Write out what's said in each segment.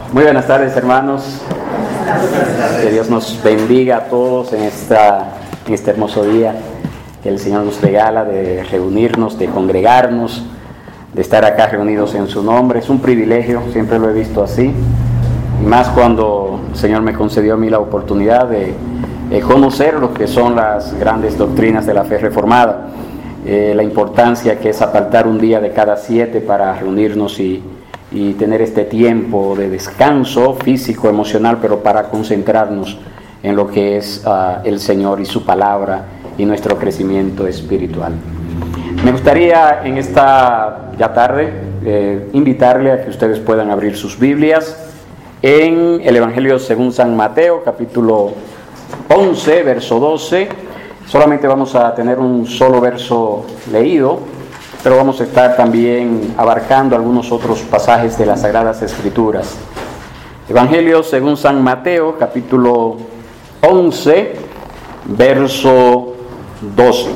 Muy buenas tardes, hermanos. Que Dios nos bendiga a todos en este hermoso día que el Señor nos regala de reunirnos, de congregarnos, de estar acá reunidos en su nombre. Es un privilegio, siempre lo he visto así, y más cuando el Señor me concedió a mí la oportunidad de conocer lo que son las grandes doctrinas de la fe reformada, la importancia que es apartar un día de cada 7 para reunirnos y tener este tiempo de descanso físico, emocional, pero para concentrarnos en lo que es el Señor y su palabra y nuestro crecimiento espiritual. Me gustaría en esta ya tarde invitarle a que ustedes puedan abrir sus Biblias en el Evangelio según San Mateo, capítulo 11, verso 12. Solamente vamos a tener un solo verso leído, pero vamos a estar también abarcando algunos otros pasajes de las Sagradas Escrituras. Evangelio según San Mateo, capítulo 11, verso 12.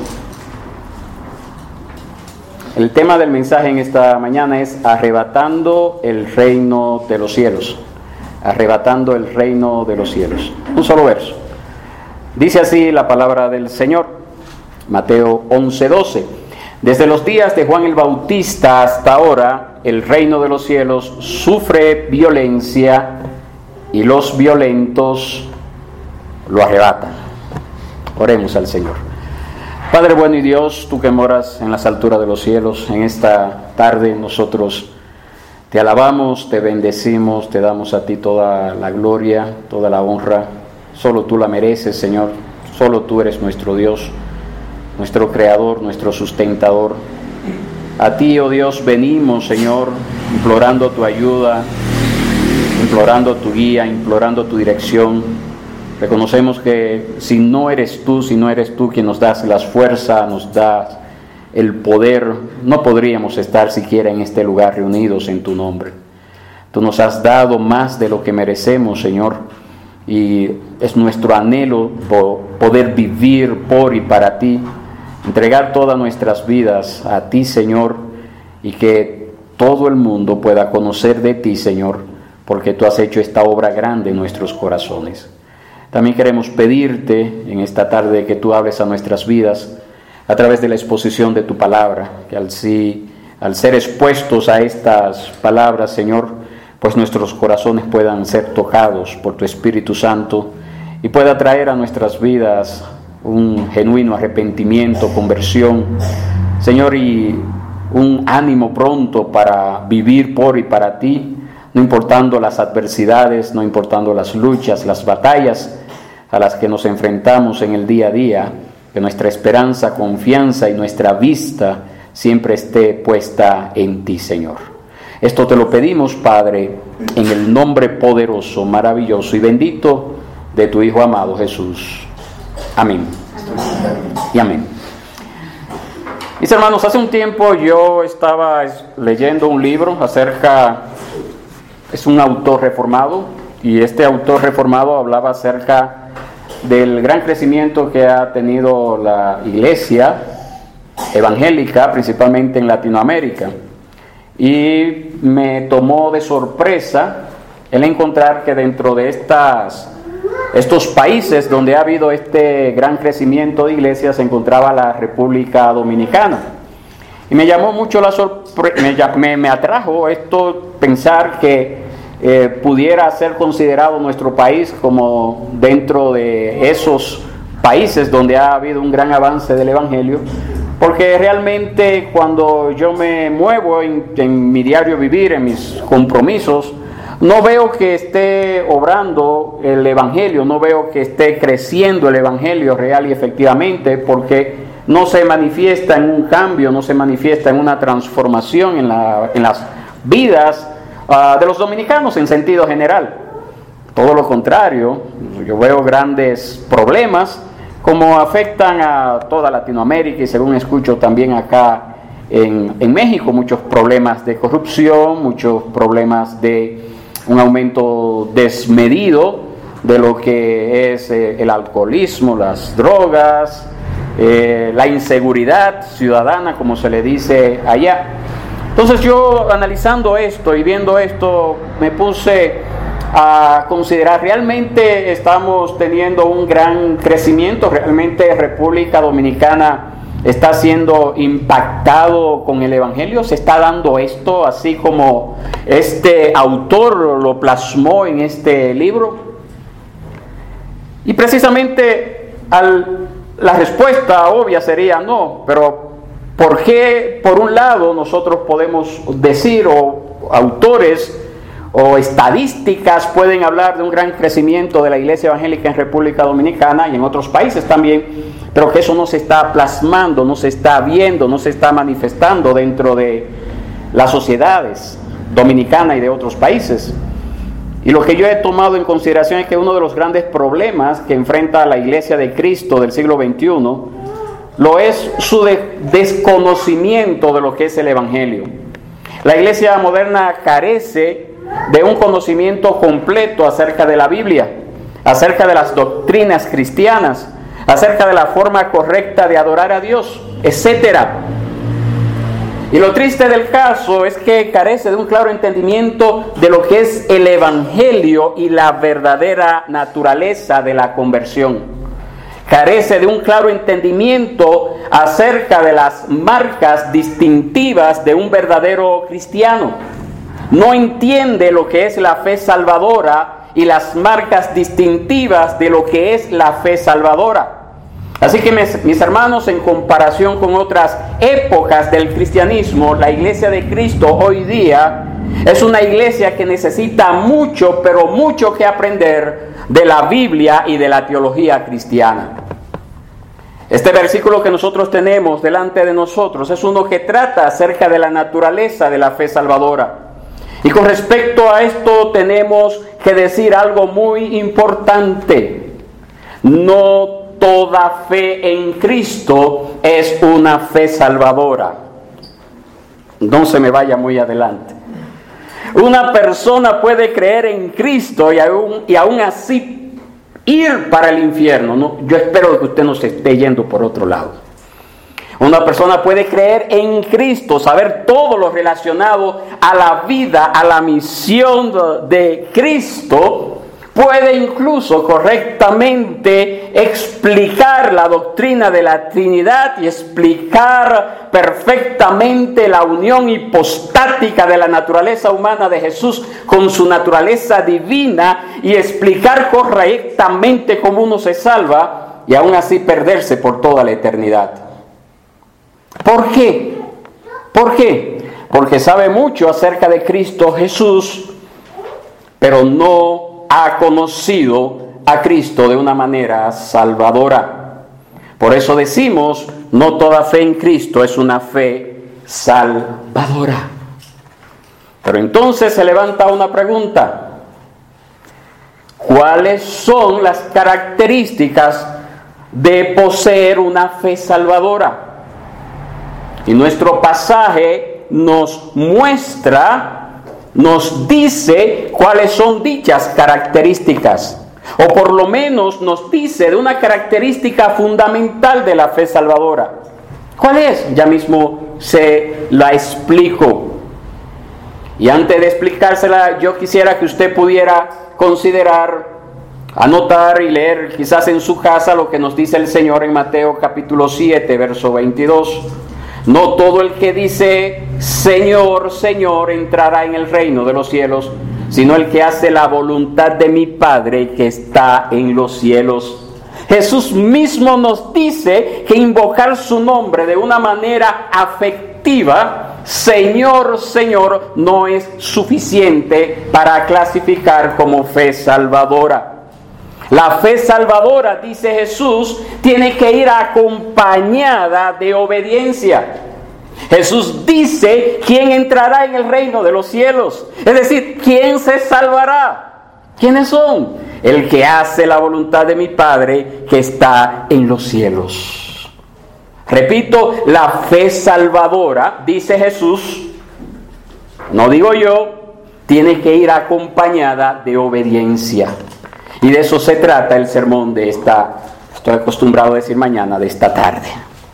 El tema del mensaje en esta mañana es arrebatando el reino de los cielos. Arrebatando el reino de los cielos. Un solo verso. Dice así la palabra del Señor, Mateo 11, 12. Desde los días de Juan el Bautista hasta ahora, el reino de los cielos sufre violencia y los violentos lo arrebatan. Oremos al Señor. Padre bueno y Dios, tú que moras en las alturas de los cielos, en esta tarde nosotros te alabamos, te bendecimos, te damos a ti toda la gloria, toda la honra. Solo tú la mereces, Señor. Solo tú eres nuestro Dios, nuestro Creador, nuestro sustentador. A ti, oh Dios, venimos, Señor, implorando tu ayuda, implorando tu guía, implorando tu dirección. Reconocemos que si no eres tú quien nos das las fuerzas, nos das el poder, no podríamos estar siquiera en este lugar reunidos en tu nombre. Tú nos has dado más de lo que merecemos, Señor, y es nuestro anhelo poder vivir por y para ti, entregar todas nuestras vidas a ti, Señor, y que todo el mundo pueda conocer de ti, Señor, porque tú has hecho esta obra grande en nuestros corazones. También queremos pedirte en esta tarde que tú hables a nuestras vidas a través de la exposición de tu palabra, que al ser expuestos a estas palabras, Señor, pues nuestros corazones puedan ser tocados por tu Espíritu Santo y pueda traer a nuestras vidas un genuino arrepentimiento, conversión, Señor, y un ánimo pronto para vivir por y para ti, no importando las adversidades, no importando las luchas, las batallas a las que nos enfrentamos en el día a día, que nuestra esperanza, confianza y nuestra vista siempre esté puesta en ti, Señor. Esto te lo pedimos, Padre, en el nombre poderoso, maravilloso y bendito de tu Hijo amado Jesús. Amén. Y amén. Mis hermanos, hace un tiempo yo estaba leyendo un libro es un autor reformado, y este autor reformado hablaba acerca del gran crecimiento que ha tenido la iglesia evangélica, principalmente en Latinoamérica. Y me tomó de sorpresa el encontrar que dentro de estos países donde ha habido este gran crecimiento de iglesias se encontraba la República Dominicana. Y me llamó mucho me atrajo esto, pensar que pudiera ser considerado nuestro país como dentro de esos países donde ha habido un gran avance del Evangelio. Porque realmente cuando yo me muevo en mi diario vivir, en mis compromisos, no veo que esté obrando el Evangelio, no veo que esté creciendo el Evangelio real y efectivamente, porque no se manifiesta en un cambio, no se manifiesta en una transformación en las vidas de los dominicanos en sentido general. Todo lo contrario, yo veo grandes problemas como afectan a toda Latinoamérica y según escucho también acá en México, muchos problemas de corrupción, muchos problemas de un aumento desmedido de lo que es el alcoholismo, las drogas, la inseguridad ciudadana, como se le dice allá. Entonces yo analizando esto y viendo esto me puse a considerar, ¿realmente estamos teniendo un gran crecimiento? ¿Realmente República Dominicana está siendo impactado con el Evangelio? ¿Se está dando esto así como este autor lo plasmó en este libro? Y precisamente la respuesta obvia sería no, pero ¿por qué por un lado nosotros podemos decir, o autores o estadísticas pueden hablar de un gran crecimiento de la iglesia evangélica en República Dominicana y en otros países también, pero que eso no se está plasmando, no se está viendo, no se está manifestando dentro de las sociedades dominicanas y de otros países? Y lo que yo he tomado en consideración es que uno de los grandes problemas que enfrenta la iglesia de Cristo del siglo XXI lo es su desconocimiento de lo que es el Evangelio. La iglesia moderna carece de un conocimiento completo acerca de la Biblia, acerca de las doctrinas cristianas, acerca de la forma correcta de adorar a Dios, etc. Y lo triste del caso es que carece de un claro entendimiento de lo que es el Evangelio y la verdadera naturaleza de la conversión. Carece de un claro entendimiento acerca de las marcas distintivas de un verdadero cristiano. No entiende lo que es la fe salvadora y las marcas distintivas de lo que es la fe salvadora. Así que mis hermanos, en comparación con otras épocas del cristianismo, la iglesia de Cristo hoy día es una iglesia que necesita mucho, pero mucho que aprender de la Biblia y de la teología cristiana. Este versículo que nosotros tenemos delante de nosotros es uno que trata acerca de la naturaleza de la fe salvadora. Y con respecto a esto tenemos que decir algo muy importante. No toda fe en Cristo es una fe salvadora. No se me vaya muy adelante. Una persona puede creer en Cristo y aún así ir para el infierno. No, yo espero que usted no se esté yendo por otro lado. Una persona puede creer en Cristo, saber todo lo relacionado a la vida, a la misión de Cristo. Puede incluso correctamente explicar la doctrina de la Trinidad y explicar perfectamente la unión hipostática de la naturaleza humana de Jesús con su naturaleza divina y explicar correctamente cómo uno se salva y aún así perderse por toda la eternidad. ¿Por qué? ¿Por qué? Porque sabe mucho acerca de Cristo Jesús, pero no ha conocido a Cristo de una manera salvadora. Por eso decimos, no toda fe en Cristo es una fe salvadora. Pero entonces se levanta una pregunta. ¿Cuáles son las características de poseer una fe salvadora? Y nuestro pasaje nos muestra, nos dice cuáles son dichas características. O por lo menos nos dice de una característica fundamental de la fe salvadora. ¿Cuál es? Ya mismo se la explico. Y antes de explicársela, yo quisiera que usted pudiera considerar, anotar y leer quizás en su casa lo que nos dice el Señor en Mateo capítulo 7, verso 22. No todo el que dice Señor, Señor entrará en el reino de los cielos, sino el que hace la voluntad de mi Padre que está en los cielos. Jesús mismo nos dice que invocar su nombre de una manera afectiva, Señor, Señor, no es suficiente para clasificar como fe salvadora. La fe salvadora, dice Jesús, tiene que ir acompañada de obediencia. Jesús dice, ¿quién entrará en el reino de los cielos? Es decir, ¿quién se salvará? ¿Quiénes son? El que hace la voluntad de mi Padre que está en los cielos. Repito, la fe salvadora, dice Jesús, no digo yo, tiene que ir acompañada de obediencia. Y de eso se trata el sermón de estoy acostumbrado a decir mañana, de esta tarde.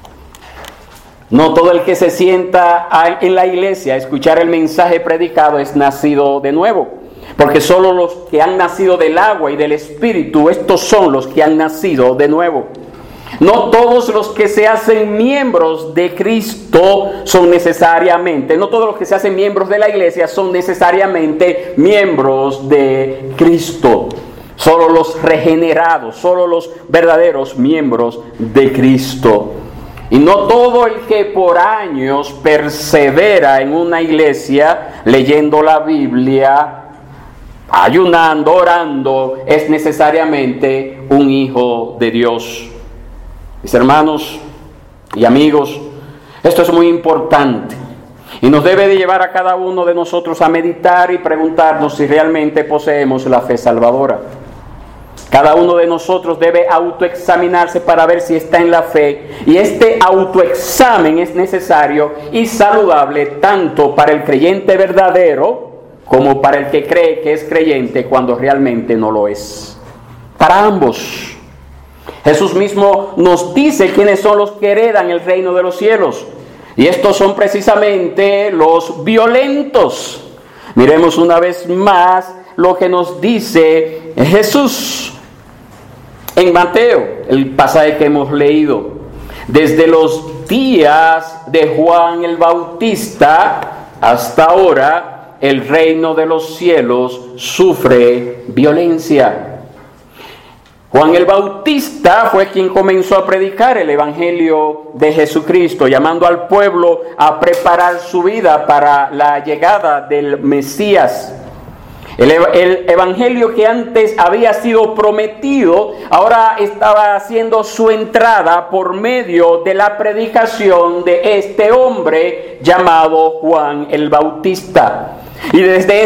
No todo el que se sienta en la iglesia a escuchar el mensaje predicado es nacido de nuevo. Porque solo los que han nacido del agua y del Espíritu, estos son los que han nacido de nuevo. No todos los que se hacen miembros de Cristo son necesariamente, no todos los que se hacen miembros de la iglesia son necesariamente miembros de Cristo. Solo los regenerados, solo los verdaderos miembros de Cristo. Y no todo el que por años persevera en una iglesia leyendo la Biblia, ayunando, orando, es necesariamente un hijo de Dios. Mis hermanos y amigos, esto es muy importante y nos debe de llevar a cada uno de nosotros a meditar y preguntarnos si realmente poseemos la fe salvadora. Cada uno de nosotros debe autoexaminarse para ver si está en la fe, y este autoexamen es necesario y saludable tanto para el creyente verdadero como para el que cree que es creyente cuando realmente no lo es. Para ambos. Jesús mismo nos dice quiénes son los que heredan el reino de los cielos. Y estos son precisamente los violentos. Miremos una vez más lo que nos dice Jesús en Mateo, el pasaje que hemos leído. Desde los días de Juan el Bautista hasta ahora, el reino de los cielos sufre violencia. Juan el Bautista fue quien comenzó a predicar el Evangelio de Jesucristo, llamando al pueblo a preparar su vida para la llegada del Mesías. El Evangelio que antes había sido prometido, ahora estaba haciendo su entrada por medio de la predicación de este hombre llamado Juan el Bautista. Y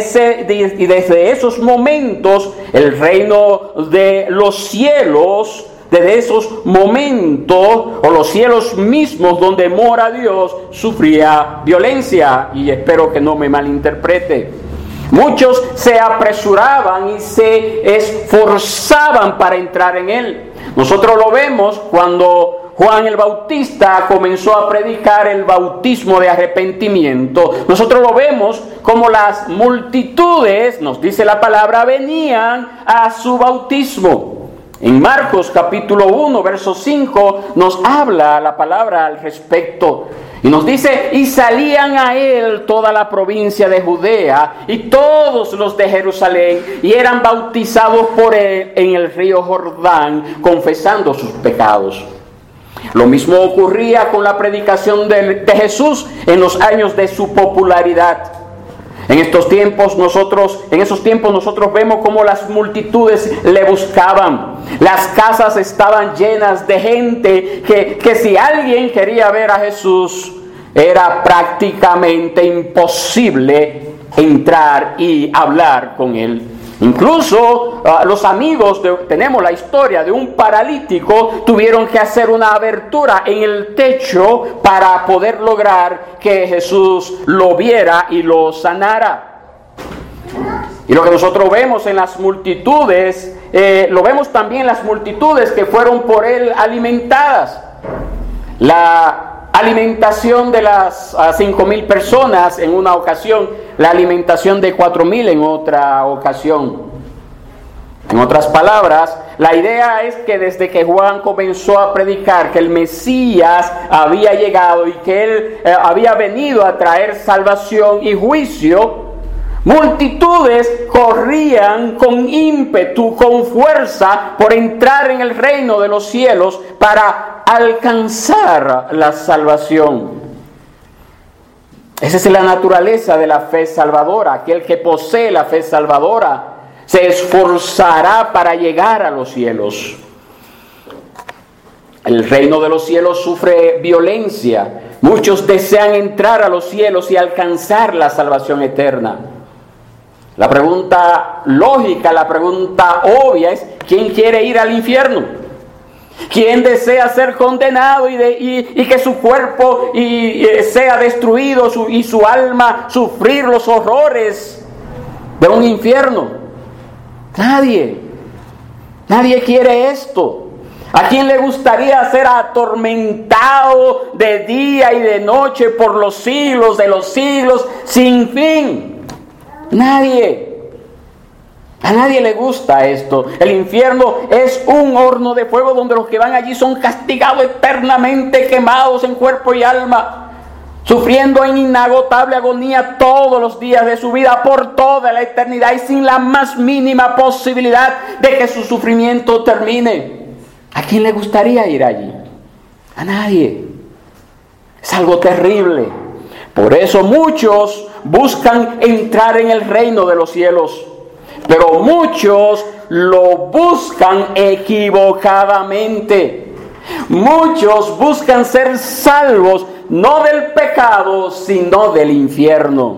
desde esos momentos, el reino de los cielos, desde esos momentos, o los cielos mismos donde mora Dios, sufría violencia. Y espero que no me malinterprete. Muchos se apresuraban y se esforzaban para entrar en él. Nosotros lo vemos cuando Juan el Bautista comenzó a predicar el bautismo de arrepentimiento. Nosotros lo vemos como las multitudes, nos dice la palabra, venían a su bautismo. En Marcos capítulo 1, verso 5, nos habla la palabra al respecto. Y nos dice, y salían a él toda la provincia de Judea y todos los de Jerusalén, y eran bautizados por él en el río Jordán, confesando sus pecados. Lo mismo ocurría con la predicación de Jesús en los años de su popularidad. En esos tiempos nosotros vemos cómo las multitudes le buscaban. Las casas estaban llenas de gente que si alguien quería ver a Jesús, era prácticamente imposible entrar y hablar con él. Incluso los amigos, tenemos la historia de un paralítico, tuvieron que hacer una abertura en el techo para poder lograr que Jesús lo viera y lo sanara. Y lo que nosotros vemos en las multitudes, lo vemos también en las multitudes que fueron por él alimentadas. La alimentación de las 5,000 personas en una ocasión, la alimentación de 4,000 en otra ocasión. En otras palabras, la idea es que desde que Juan comenzó a predicar que el Mesías había llegado y que él había venido a traer salvación y juicio, multitudes corrían con ímpetu, con fuerza, por entrar en el reino de los cielos para alcanzar la salvación. Esa es la naturaleza de la fe salvadora. Aquel que posee la fe salvadora se esforzará para llegar a los cielos. El reino de los cielos sufre violencia. Muchos desean entrar a los cielos y alcanzar la salvación eterna. La pregunta lógica, la pregunta obvia es: ¿quién quiere ir al infierno? ¿Quién desea ser condenado y que su cuerpo sea destruido y su alma sufrir los horrores de un infierno? Nadie. Nadie quiere esto. ¿A quién le gustaría ser atormentado de día y de noche por los siglos de los siglos sin fin? Nadie. A nadie le gusta esto. El infierno es un horno de fuego donde los que van allí son castigados eternamente, quemados en cuerpo y alma, sufriendo en inagotable agonía todos los días de su vida por toda la eternidad y sin la más mínima posibilidad de que su sufrimiento termine. ¿A quién le gustaría ir allí? A nadie. Es algo terrible. Por eso muchos buscan entrar en el reino de los cielos, pero muchos lo buscan equivocadamente. Muchos buscan ser salvos no del pecado, sino del infierno.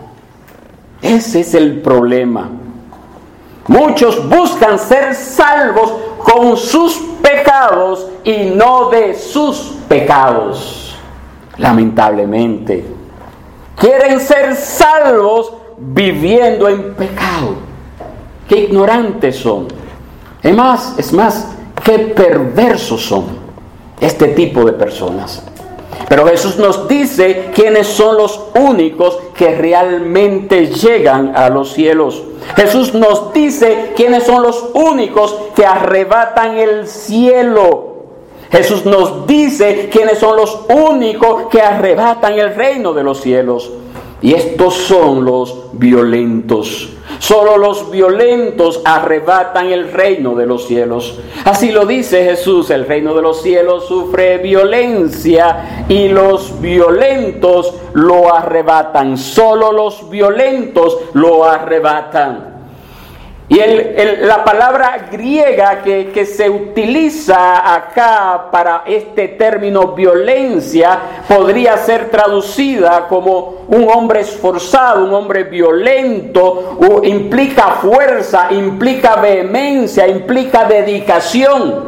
Ese es el problema. Muchos buscan ser salvos con sus pecados y no de sus pecados. Lamentablemente, quieren ser salvos viviendo en pecado. Qué ignorantes son. Es más, qué perversos son este tipo de personas. Pero Jesús nos dice quiénes son los únicos que realmente llegan a los cielos. Jesús nos dice quiénes son los únicos que arrebatan el cielo. Jesús nos dice quiénes son los únicos que arrebatan el reino de los cielos. Y estos son los violentos. Solo los violentos arrebatan el reino de los cielos. Así lo dice Jesús: el reino de los cielos sufre violencia y los violentos lo arrebatan. Solo los violentos lo arrebatan. Y la palabra griega que se utiliza acá para este término violencia podría ser traducida como un hombre esforzado, un hombre violento. Implica fuerza, implica vehemencia, implica dedicación.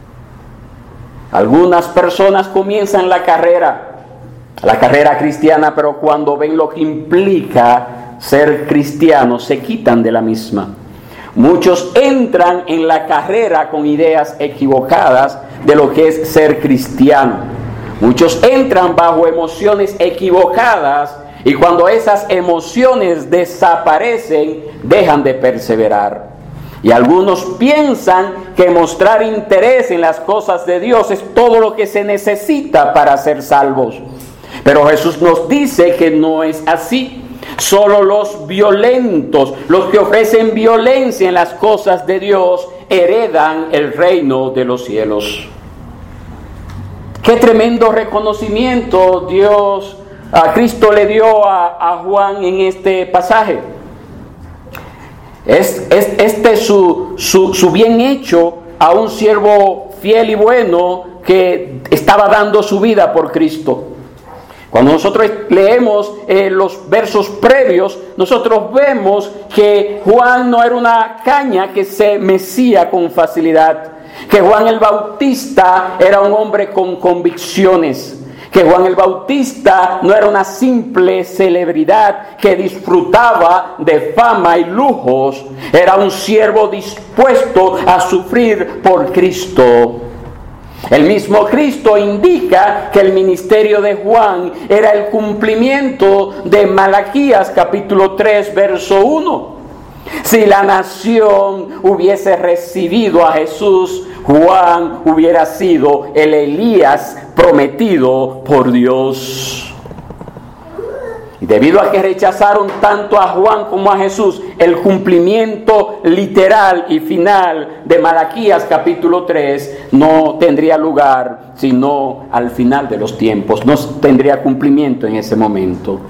Algunas personas comienzan la carrera cristiana, pero cuando ven lo que implica ser cristiano, se quitan de la misma. Muchos entran en la carrera con ideas equivocadas de lo que es ser cristiano. Muchos entran bajo emociones equivocadas y cuando esas emociones desaparecen, dejan de perseverar. Y algunos piensan que mostrar interés en las cosas de Dios es todo lo que se necesita para ser salvos. Pero Jesús nos dice que no es así. Solo los violentos, los que ofrecen violencia en las cosas de Dios, heredan el reino de los cielos. Qué tremendo reconocimiento Cristo le dio a Juan en este pasaje. Este es su bien hecho a un siervo fiel y bueno que estaba dando su vida por Cristo. Cuando nosotros leemos los versos previos, nosotros vemos que Juan no era una caña que se mecía con facilidad, que Juan el Bautista era un hombre con convicciones, que Juan el Bautista no era una simple celebridad que disfrutaba de fama y lujos, era un siervo dispuesto a sufrir por Cristo. El mismo Cristo indica que el ministerio de Juan era el cumplimiento de Malaquías capítulo 3 verso 1. Si la nación hubiese recibido a Jesús, Juan hubiera sido el Elías prometido por Dios. Y debido a que rechazaron tanto a Juan como a Jesús, el cumplimiento literal y final de Malaquías capítulo 3 no tendría lugar sino al final de los tiempos, no tendría cumplimiento en ese momento.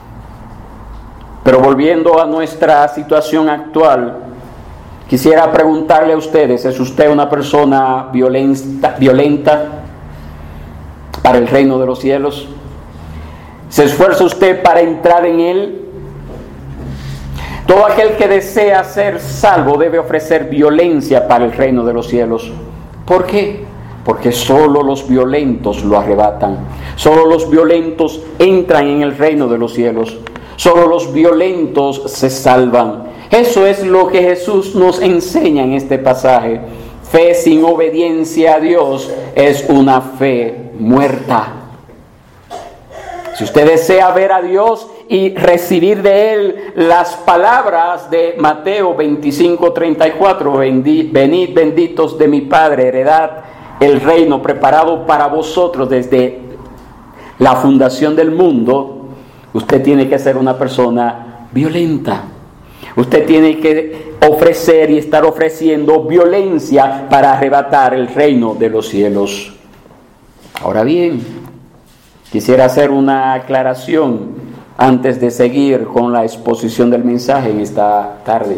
Pero volviendo a nuestra situación actual, quisiera preguntarle a ustedes: ¿es usted una persona violenta para el reino de los cielos? ¿Se esfuerza usted para entrar en él? Todo aquel que desea ser salvo debe ofrecer violencia para el reino de los cielos. ¿Por qué? Porque solo los violentos lo arrebatan. Solo los violentos entran en el reino de los cielos. Solo los violentos se salvan. Eso es lo que Jesús nos enseña en este pasaje. Fe sin obediencia a Dios es una fe muerta. Si usted desea ver a Dios y recibir de Él las palabras de Mateo 25:34, venid benditos de mi Padre, heredad el reino preparado para vosotros desde la fundación del mundo, usted tiene que ser una persona violenta. Usted tiene que ofrecer y estar ofreciendo violencia para arrebatar el reino de los cielos. Ahora bien, quisiera hacer una aclaración antes de seguir con la exposición del mensaje en esta tarde.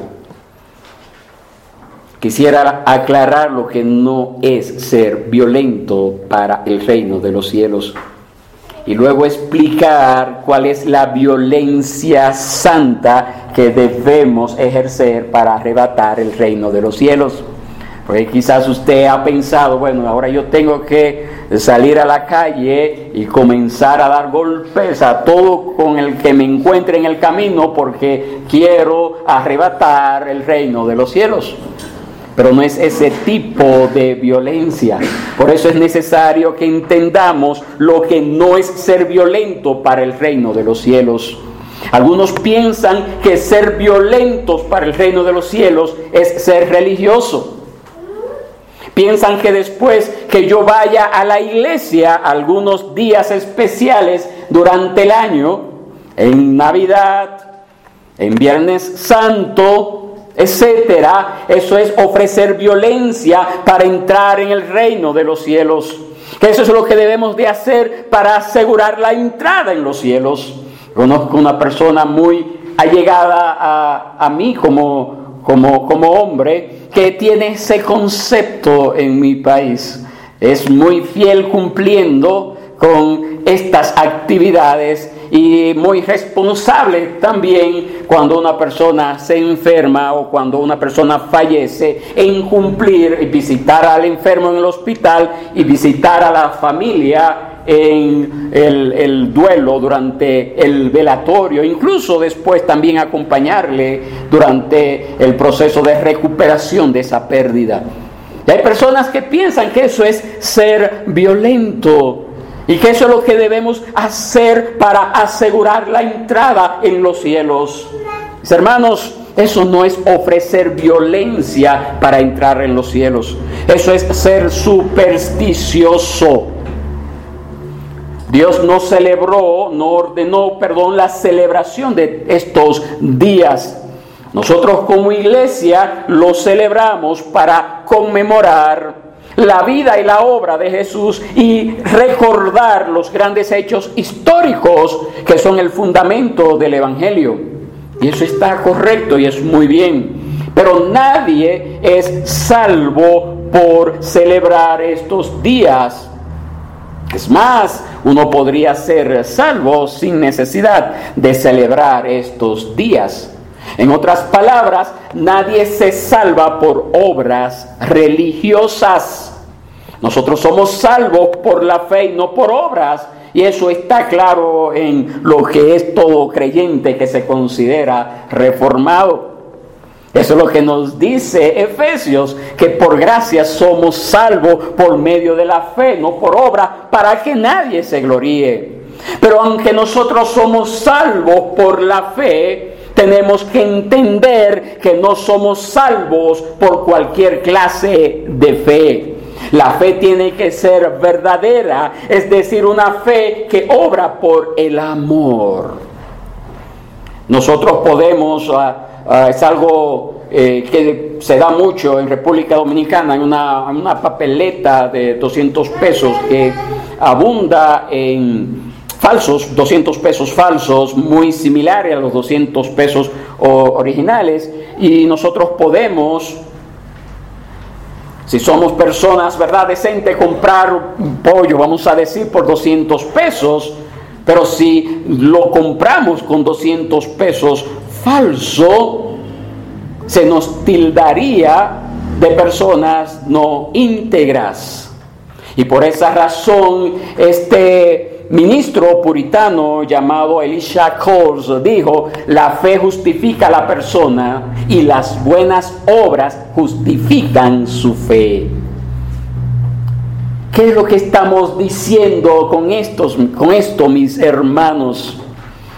Quisiera aclarar lo que no es ser violento para el reino de los cielos. Y luego explicar cuál es la violencia santa que debemos ejercer para arrebatar el reino de los cielos. Porque quizás usted ha pensado, bueno, ahora yo tengo que salir a la calle y comenzar a dar golpes a todo con el que me encuentre en el camino porque quiero arrebatar el reino de los cielos. Pero no es ese tipo de violencia. Por eso es necesario que entendamos lo que no es ser violento para el reino de los cielos. Algunos piensan que ser violentos para el reino de los cielos es ser religioso. Piensan que después que yo vaya a la iglesia algunos días especiales durante el año, en Navidad, en Viernes Santo, etcétera, eso es ofrecer violencia para entrar en el reino de los cielos. Que eso es lo que debemos de hacer para asegurar la entrada en los cielos. Conozco una persona muy allegada a mí como hombre que tiene ese concepto en mi país. Es muy fiel cumpliendo con estas actividades y muy responsable también cuando una persona se enferma o cuando una persona fallece en cumplir y visitar al enfermo en el hospital y visitar a la familia en el duelo durante el velatorio, incluso después también acompañarle durante el proceso de recuperación de esa pérdida. Y hay personas que piensan que eso es ser violento y que eso es lo que debemos hacer para asegurar la entrada en los cielos. Mis hermanos, eso no es ofrecer violencia para entrar en los cielos. Eso es ser supersticioso. Dios no ordenó la celebración de estos días. Nosotros como iglesia lo celebramos para conmemorar la vida y la obra de Jesús y recordar los grandes hechos históricos que son el fundamento del Evangelio. Y eso está correcto y es muy bien. Pero nadie es salvo por celebrar estos días. Es más, uno podría ser salvo sin necesidad de celebrar estos días. En otras palabras, nadie se salva por obras religiosas. Nosotros somos salvos por la fe y no por obras. Y eso está claro en lo que es todo creyente que se considera reformado. Eso es lo que nos dice Efesios, que por gracia somos salvos por medio de la fe, no por obra, para que nadie se gloríe. Pero aunque nosotros somos salvos por la fe, tenemos que entender que no somos salvos por cualquier clase de fe. La fe tiene que ser verdadera, es decir, una fe que obra por el amor. Nosotros podemos, es algo que se da mucho en República Dominicana, en una papeleta de 200 pesos que abunda en falsos, 200 pesos falsos, muy similares a los 200 pesos originales, y nosotros podemos, si somos personas, ¿verdad?, decentes, comprar un pollo, vamos a decir, por 200 pesos, pero si lo compramos con 200 pesos falso, se nos tildaría de personas no íntegras. Y por esa razón, este ministro puritano llamado Elisha Coles dijo: la fe justifica a la persona y las buenas obras justifican su fe. ¿Qué es lo que estamos diciendo con esto, mis hermanos?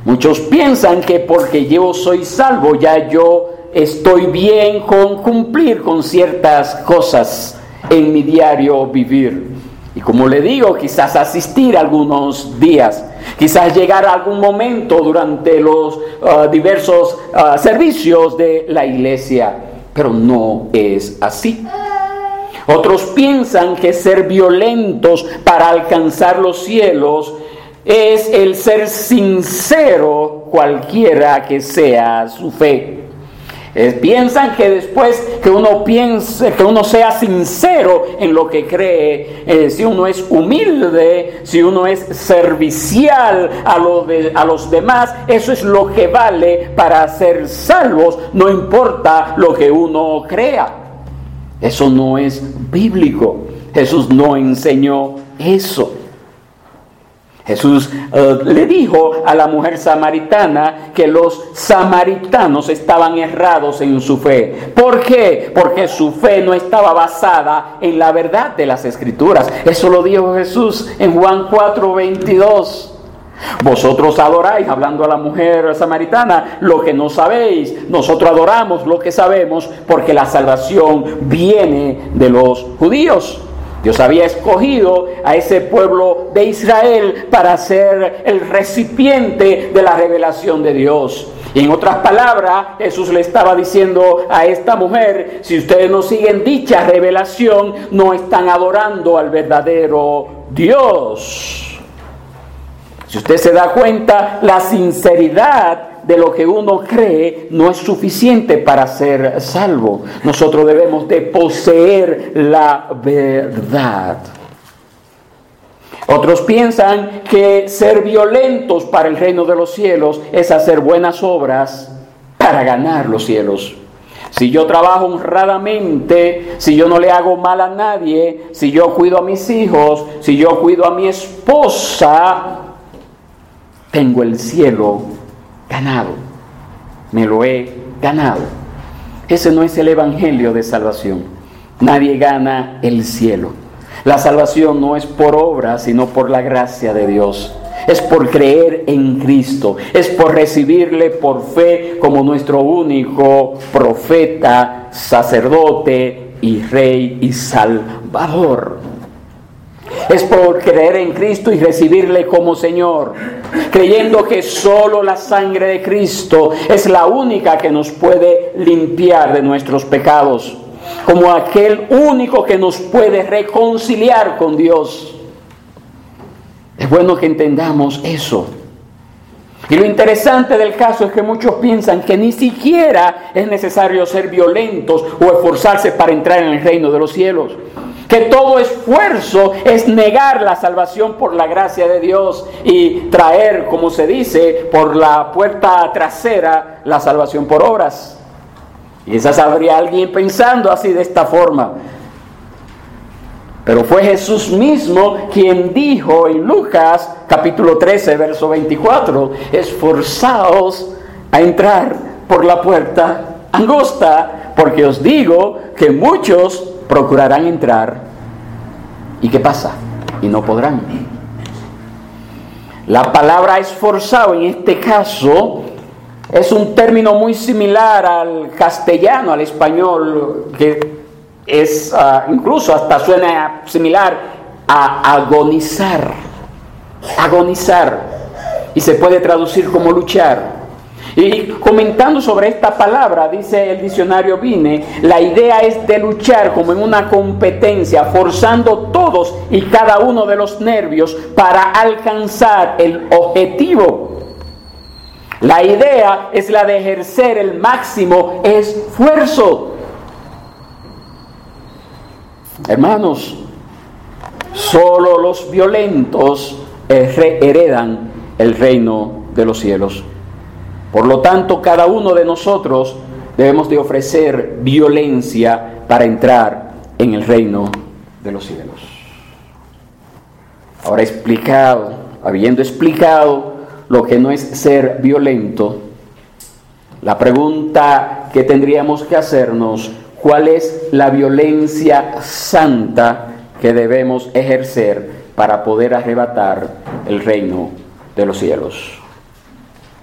Muchos piensan que porque yo soy salvo, ya yo estoy bien con cumplir con ciertas cosas en mi diario vivir. Y como le digo, quizás asistir algunos días, quizás llegar a algún momento durante los diversos servicios de la iglesia, pero no es así. Otros piensan que ser violentos para alcanzar los cielos es el ser sincero, cualquiera que sea su fe. Piensan que después que uno sea sincero en lo que cree, si uno es humilde, si uno es servicial a los demás, eso es lo que vale para ser salvos, no importa lo que uno crea. Eso no es bíblico. Jesús no enseñó eso. Jesús le dijo a la mujer samaritana que los samaritanos estaban errados en su fe. ¿Por qué? Porque su fe no estaba basada en la verdad de las Escrituras. Eso lo dijo Jesús en Juan 4:22. Vosotros adoráis, hablando a la mujer samaritana, lo que no sabéis. Nosotros adoramos lo que sabemos, porque la salvación viene de los judíos. Dios había escogido a ese pueblo de Israel para ser el recipiente de la revelación de Dios. Y en otras palabras, Jesús le estaba diciendo a esta mujer: si ustedes no siguen dicha revelación, no están adorando al verdadero Dios. Si usted se da cuenta, la sinceridad de lo que uno cree no es suficiente para ser salvo. Nosotros debemos de poseer la verdad. Otros piensan que ser violentos para el reino de los cielos es hacer buenas obras para ganar los cielos. Si yo trabajo honradamente, si yo no le hago mal a nadie, si yo cuido a mis hijos, si yo cuido a mi esposa, tengo el cielo ganado, me lo he ganado. Ese no es el evangelio de salvación. Nadie gana el cielo. La salvación no es por obra, sino por la gracia de Dios. Es por creer en Cristo, es por recibirle por fe como nuestro único profeta, sacerdote y rey y salvador. Es por creer en Cristo y recibirle como Señor, creyendo que solo la sangre de Cristo es la única que nos puede limpiar de nuestros pecados, como aquel único que nos puede reconciliar con Dios. Es bueno que entendamos eso. Y lo interesante del caso es que muchos piensan que ni siquiera es necesario ser violentos o esforzarse para entrar en el reino de los cielos. Que todo esfuerzo es negar la salvación por la gracia de Dios y traer, como se dice, por la puerta trasera la salvación por obras. Y quizás habría alguien pensando así de esta forma. Pero fue Jesús mismo quien dijo en Lucas capítulo 13, verso 24: esforzaos a entrar por la puerta angosta, porque os digo que muchos procurarán entrar. ¿Y qué pasa? Y no podrán. La palabra esforzado en este caso es un término muy similar al castellano, al español, que es incluso hasta suena similar a agonizar. Agonizar. Y se puede traducir como luchar. Y comentando sobre esta palabra, dice el diccionario Vine, la idea es de luchar como en una competencia, forzando todos y cada uno de los nervios para alcanzar el objetivo. La idea es la de ejercer el máximo esfuerzo. Hermanos, solo los violentos heredan el reino de los cielos. Por lo tanto, cada uno de nosotros debemos de ofrecer violencia para entrar en el reino de los cielos. Ahora habiendo explicado lo que no es ser violento, la pregunta que tendríamos que hacernos: ¿cuál es la violencia santa que debemos ejercer para poder arrebatar el reino de los cielos?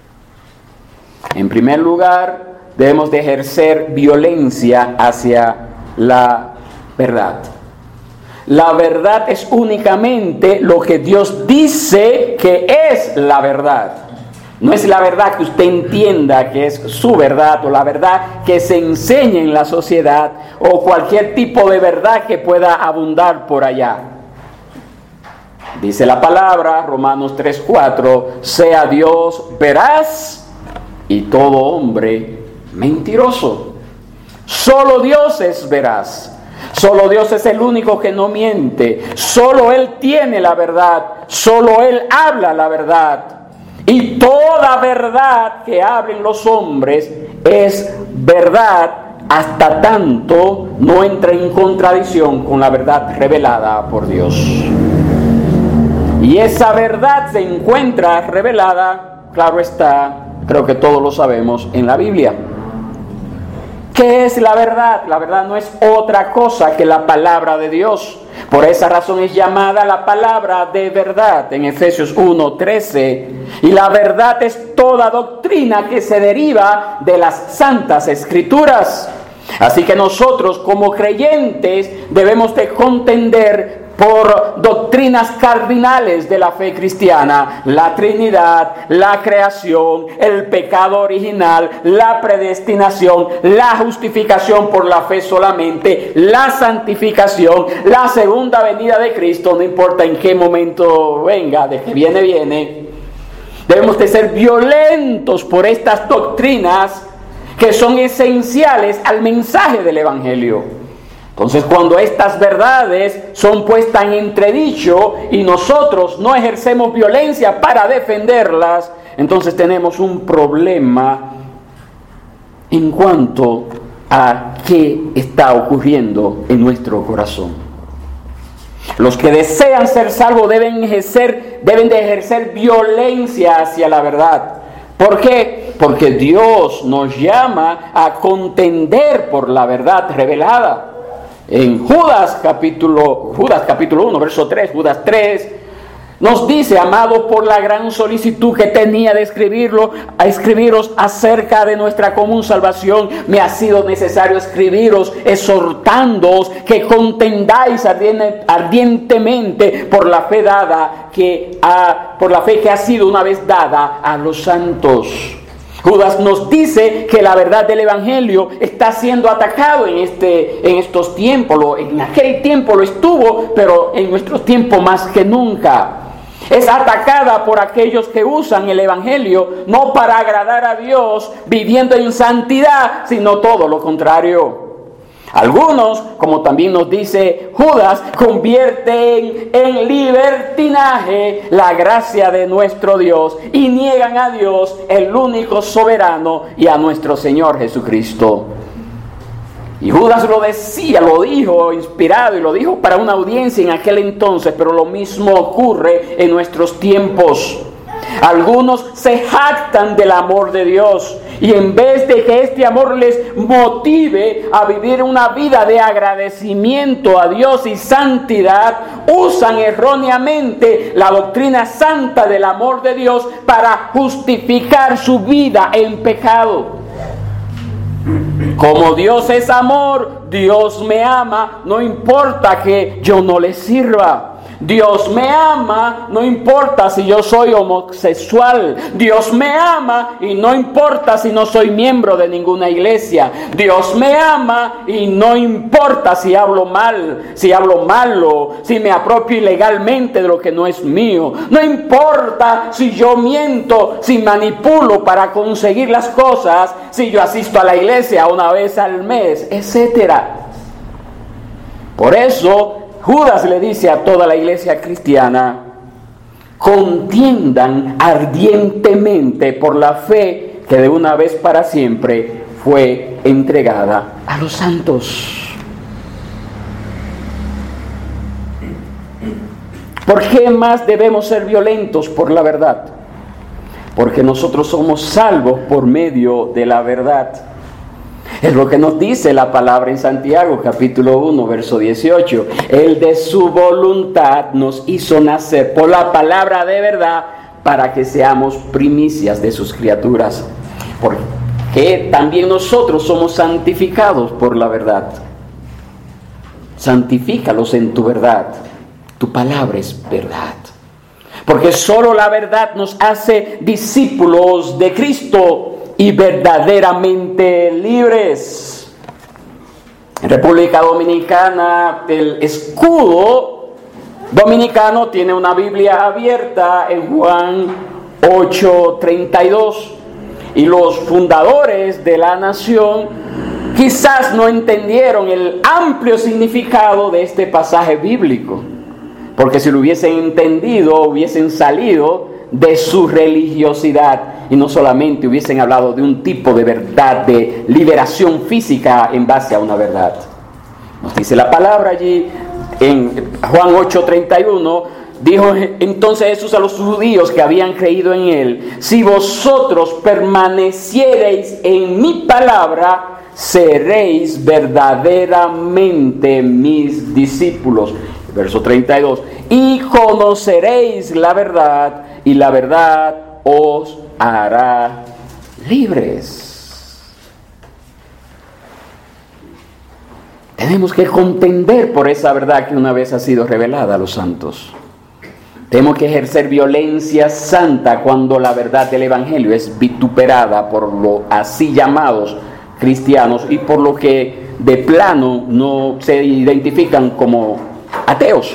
En primer lugar, debemos de ejercer violencia hacia la verdad. La verdad es únicamente lo que Dios dice que es la verdad. No es la verdad que usted entienda que es su verdad, o la verdad que se enseña en la sociedad, o cualquier tipo de verdad que pueda abundar por allá. Dice la palabra, Romanos 3:4, sea Dios veraz y todo hombre mentiroso. Solo Dios es veraz. Solo Dios es el único que no miente. Solo Él tiene la verdad. Solo Él habla la verdad. Y toda verdad que hablen los hombres es verdad, hasta tanto no entra en contradicción con la verdad revelada por Dios. Y esa verdad se encuentra revelada, claro está, creo que todos lo sabemos, en la Biblia. ¿Qué es la verdad? La verdad no es otra cosa que la palabra de Dios. Por esa razón es llamada la palabra de verdad en Efesios 1:13. Y la verdad es toda doctrina que se deriva de las santas escrituras. Así que nosotros como creyentes debemos de contender por doctrinas cardinales de la fe cristiana: la Trinidad, la creación, el pecado original, la predestinación, la justificación por la fe solamente, la santificación, la segunda venida de Cristo, no importa en qué momento venga, de que viene, viene. Debemos de ser violentos por estas doctrinas que son esenciales al mensaje del Evangelio. Entonces, cuando estas verdades son puestas en entredicho y nosotros no ejercemos violencia para defenderlas, entonces tenemos un problema en cuanto a qué está ocurriendo en nuestro corazón. Los que desean ser salvos deben de ejercer violencia hacia la verdad. ¿Por qué? Porque Dios nos llama a contender por la verdad revelada. En Judas capítulo 1, verso 3, Judas 3, nos dice: amados, por la gran solicitud que tenía de escribiros acerca de nuestra común salvación, me ha sido necesario escribiros exhortándoos que contendáis ardientemente por la fe que ha sido una vez dada a los santos. Judas nos dice que la verdad del Evangelio está siendo atacado en estos tiempos. En aquel tiempo lo estuvo, pero en nuestros tiempos más que nunca. Es atacada por aquellos que usan el Evangelio no para agradar a Dios viviendo en santidad, sino todo lo contrario. Algunos, como también nos dice Judas, convierten en libertinaje la gracia de nuestro Dios y niegan a Dios, el único soberano, y a nuestro Señor Jesucristo. Y Judas lo dijo inspirado, y lo dijo para una audiencia en aquel entonces, pero lo mismo ocurre en nuestros tiempos. Algunos se jactan del amor de Dios, y en vez de que este amor les motive a vivir una vida de agradecimiento a Dios y santidad, usan erróneamente la doctrina santa del amor de Dios para justificar su vida en pecado. Como Dios es amor, Dios me ama, no importa que yo no le sirva. Dios me ama, no importa si yo soy homosexual. Dios me ama y no importa si no soy miembro de ninguna iglesia. Dios me ama y no importa si hablo malo, si me apropio ilegalmente de lo que no es mío. No importa si yo miento, si manipulo para conseguir las cosas, si yo asisto a la iglesia una vez al mes, etc. Por eso Judas le dice a toda la iglesia cristiana: contiendan ardientemente por la fe que de una vez para siempre fue entregada a los santos. ¿Por qué más debemos ser violentos por la verdad? Porque nosotros somos salvos por medio de la verdad. Es lo que nos dice la palabra en Santiago, capítulo 1, verso 18. Él de su voluntad nos hizo nacer por la palabra de verdad para que seamos primicias de sus criaturas. porque también nosotros somos santificados por la verdad. Santifícalos en tu verdad. Tu palabra es verdad. Porque solo la verdad nos hace discípulos de Cristo y verdaderamente libres. En República Dominicana, el escudo dominicano tiene una Biblia abierta en Juan 8:32. Y los fundadores de la nación quizás no entendieron el amplio significado de este pasaje bíblico. Porque si lo hubiesen entendido, hubiesen salido de su religiosidad y no solamente hubiesen hablado de un tipo de verdad, de liberación física en base a una verdad. Nos dice la palabra allí en Juan 8:31, dijo entonces Jesús a los judíos que habían creído en él: si vosotros permaneciereis en mi palabra, seréis verdaderamente mis discípulos. Verso 32, y conoceréis la verdad, y la verdad os hará libres. Tenemos que contender por esa verdad que una vez ha sido revelada a los santos. Tenemos que ejercer violencia santa cuando la verdad del Evangelio es vituperada por los así llamados cristianos y por los que de plano no se identifican como ateos.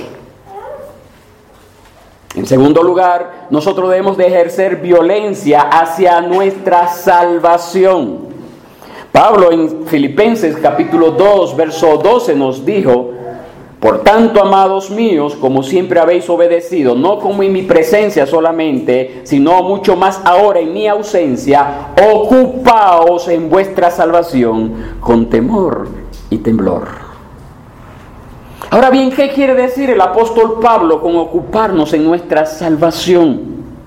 En segundo lugar, nosotros debemos de ejercer violencia hacia nuestra salvación. Pablo en Filipenses capítulo 2, verso 12 nos dijo: por tanto, amados míos, como siempre habéis obedecido, no como en mi presencia solamente, sino mucho más ahora en mi ausencia, ocupaos en vuestra salvación con temor y temblor. Ahora bien, ¿qué quiere decir el apóstol Pablo con ocuparnos en nuestra salvación?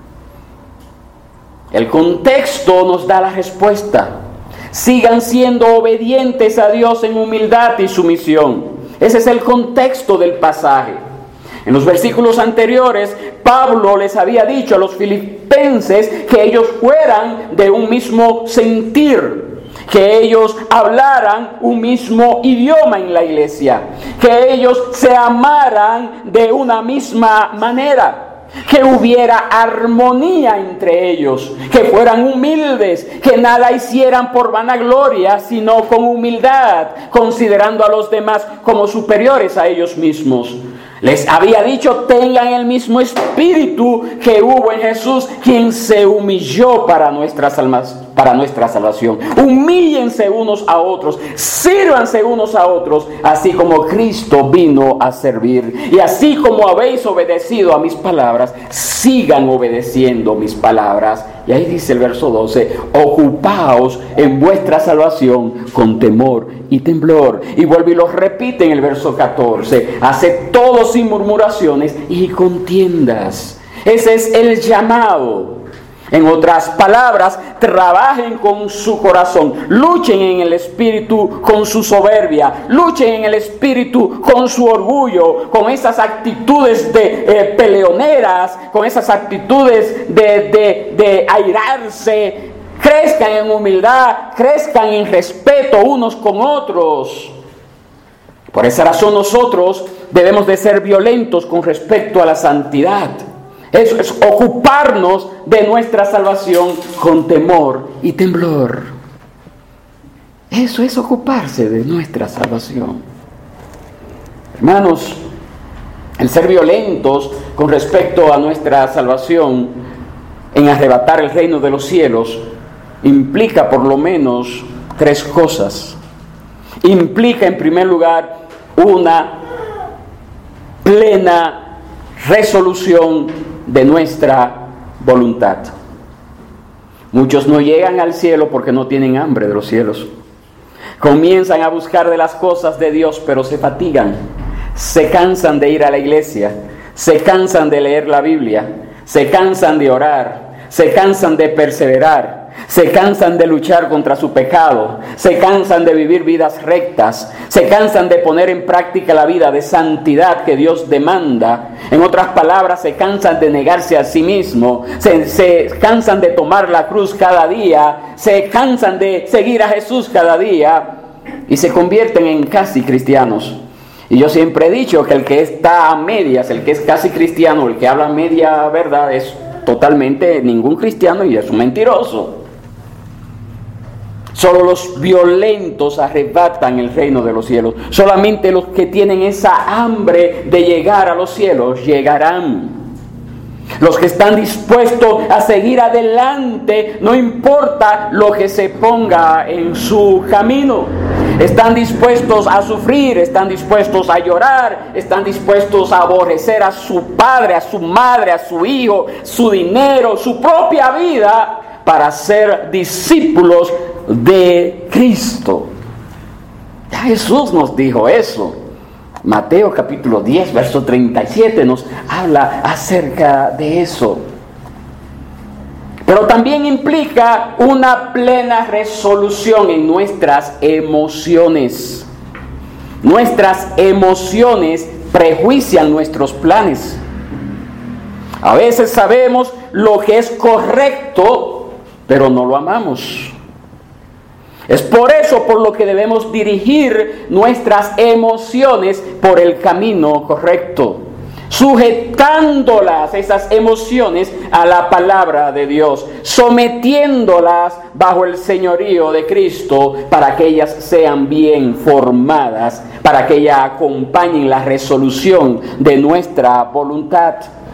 El contexto nos da la respuesta. Sigan siendo obedientes a Dios en humildad y sumisión. Ese es el contexto del pasaje. En los versículos anteriores, Pablo les había dicho a los filipenses que ellos fueran de un mismo sentir, que ellos hablaran un mismo idioma en la iglesia, que ellos se amaran de una misma manera, que hubiera armonía entre ellos, que fueran humildes, que nada hicieran por vanagloria, sino con humildad, considerando a los demás como superiores a ellos mismos. Les había dicho: tengan el mismo espíritu que hubo en Jesús, quien se humilló para nuestra salvación. Humíllense unos a otros, sírvanse unos a otros, así como Cristo vino a servir. Y así como habéis obedecido a mis palabras, sigan obedeciendo mis palabras. Y ahí dice el verso 12: ocupaos en vuestra salvación con temor y temblor. Y vuelve y lo repite en el verso 14: haced todo sin murmuraciones y contiendas. Ese es el llamado. En otras palabras, trabajen con su corazón, luchen en el espíritu con su soberbia, luchen en el espíritu con su orgullo, con esas actitudes de peleoneras, con esas actitudes de airarse. Crezcan en humildad, crezcan en respeto unos con otros. Por esa razón nosotros debemos de ser violentos con respecto a la santidad. Eso es ocuparnos de nuestra salvación con temor y temblor. Eso es ocuparse de nuestra salvación. Hermanos, el ser violentos con respecto a nuestra salvación en arrebatar el reino de los cielos implica por lo menos tres cosas. Implica en primer lugar una plena resolución de nuestra voluntad. Muchos no llegan al cielo porque no tienen hambre de los cielos. Comienzan a buscar de las cosas de Dios, pero se fatigan, se cansan de ir a la iglesia, se cansan de leer la Biblia, se cansan de orar, se cansan de perseverar, se cansan de luchar contra su pecado, se cansan de vivir vidas rectas, se cansan de poner en práctica la vida de santidad que Dios demanda. En otras palabras, se cansan de negarse a sí mismo, se cansan de tomar la cruz cada día, se cansan de seguir a Jesús cada día y se convierten en casi cristianos. Y yo siempre he dicho que el que está a medias, el que es casi cristiano, el que habla media verdad, es totalmente ningún cristiano y es un mentiroso. Solo los violentos arrebatan el reino de los cielos. Solamente los que tienen esa hambre de llegar a los cielos llegarán. Los que están dispuestos a seguir adelante, no importa lo que se ponga en su camino. Están dispuestos a sufrir, están dispuestos a llorar, están dispuestos a aborrecer a su padre, a su madre, a su hijo, su dinero, su propia vida, para ser discípulos de Cristo. Ya Jesús nos dijo eso. Mateo capítulo 10, verso 37 nos habla acerca de eso. Pero también implica una plena resolución en nuestras emociones. Nuestras emociones prejuician nuestros planes. A veces sabemos lo que es correcto, pero no lo amamos. Es por eso por lo que debemos dirigir nuestras emociones por el camino correcto, sujetándolas, esas emociones, a la palabra de Dios, sometiéndolas bajo el señorío de Cristo para que ellas sean bien formadas, para que ellas acompañen la resolución de nuestra voluntad.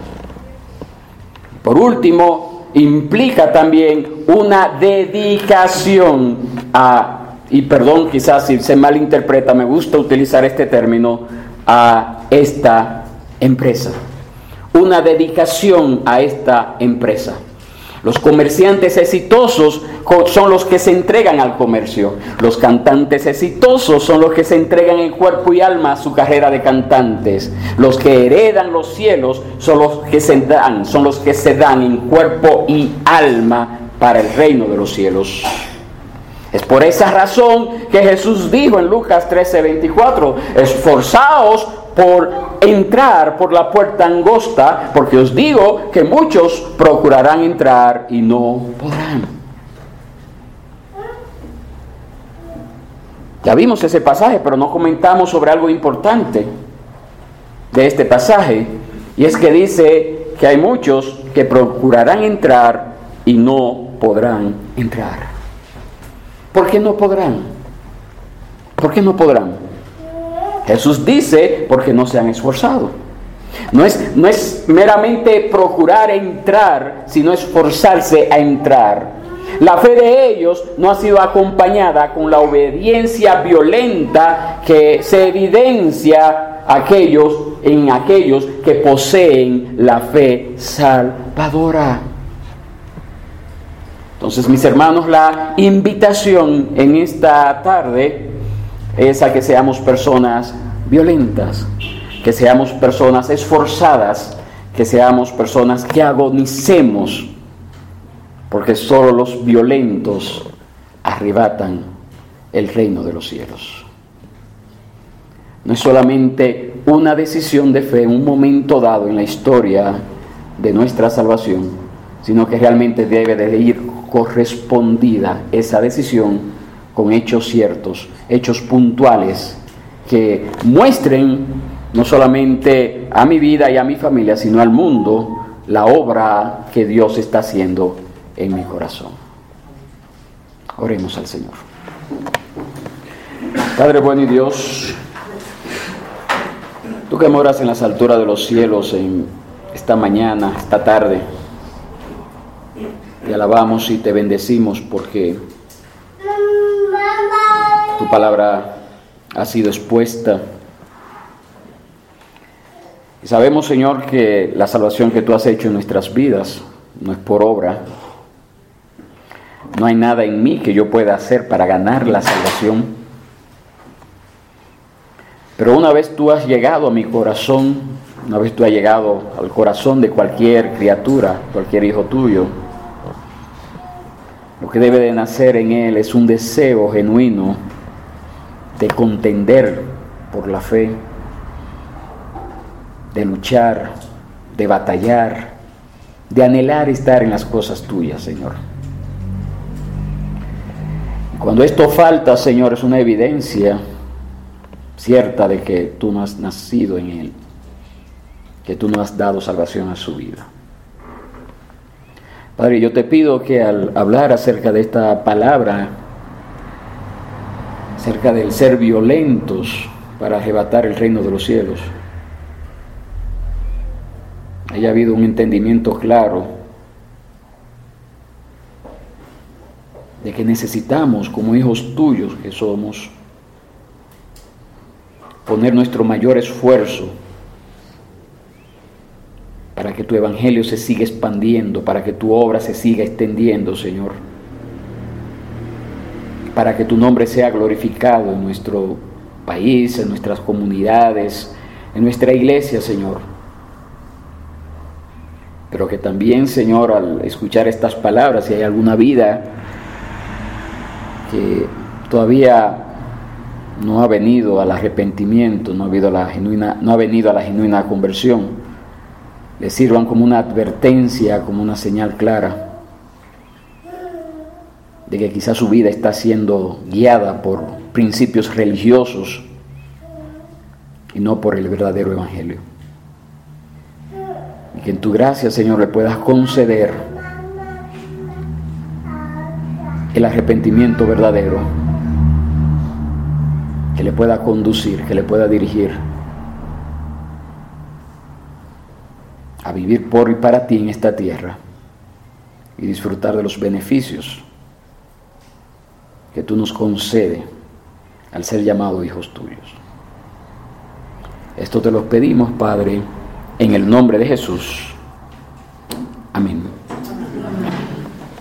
Por último, implica también una dedicación y perdón, quizás si se malinterpreta, me gusta utilizar este término, a esta empresa. Una dedicación a esta empresa. Los comerciantes exitosos son los que se entregan al comercio. Los cantantes exitosos son los que se entregan en cuerpo y alma a su carrera de cantantes. Los que heredan los cielos son los que se dan en cuerpo y alma para el reino de los cielos. Es por esa razón que Jesús dijo en Lucas 13:24, esforzaos por entrar por la puerta angosta, porque os digo que muchos procurarán entrar y no podrán. Ya vimos ese pasaje, pero no comentamos sobre algo importante de este pasaje, y es que dice que hay muchos que procurarán entrar y no podrán entrar. ¿Por qué no podrán? ¿Por qué no podrán? Jesús dice, porque no se han esforzado. No es meramente procurar entrar, sino esforzarse a entrar. La fe de ellos no ha sido acompañada con la obediencia violenta que se evidencia en aquellos que poseen la fe salvadora. Entonces, mis hermanos, la invitación en esta tarde es a que seamos personas violentas, que seamos personas esforzadas, que seamos personas que agonicemos, porque solo los violentos arrebatan el reino de los cielos. No es solamente una decisión de fe en un momento dado en la historia de nuestra salvación, sino que realmente debe de ir correspondida esa decisión con hechos ciertos, hechos puntuales que muestren no solamente a mi vida y a mi familia, sino al mundo la obra que Dios está haciendo en mi corazón. Oremos al Señor. Padre bueno y Dios, tú que moras en las alturas de los cielos en esta mañana, esta tarde, te alabamos y te bendecimos porque tu palabra ha sido expuesta. Y sabemos, Señor, que la salvación que tú has hecho en nuestras vidas no es por obra. No hay nada en mí que yo pueda hacer para ganar la salvación. Pero una vez tú has llegado a mi corazón, una vez tú has llegado al corazón de cualquier criatura, cualquier hijo tuyo, lo que debe de nacer en él es un deseo genuino de contender por la fe, de luchar, de batallar, de anhelar estar en las cosas tuyas, Señor. Cuando esto falta, Señor, es una evidencia cierta de que tú no has nacido en él, que tú no has dado salvación a su vida. Padre, yo te pido que al hablar acerca de esta palabra, acerca del ser violentos para arrebatar el reino de los cielos, haya habido un entendimiento claro de que necesitamos, como hijos tuyos que somos, poner nuestro mayor esfuerzo para que tu evangelio se siga expandiendo, para que tu obra se siga extendiendo, Señor, para que tu nombre sea glorificado en nuestro país, en nuestras comunidades, en nuestra iglesia, Señor. Pero que también, Señor, al escuchar estas palabras, si hay alguna vida que todavía no ha venido al arrepentimiento, no ha venido a la genuina conversión, le sirvan como una advertencia, como una señal clara de que quizás su vida está siendo guiada por principios religiosos y no por el verdadero evangelio. Y que en tu gracia, Señor, le puedas conceder el arrepentimiento verdadero, que le pueda conducir, que le pueda dirigir a vivir por y para ti en esta tierra y disfrutar de los beneficios que tú nos concedes al ser llamados hijos tuyos. Esto te lo pedimos, Padre, en el nombre de Jesús. Amén.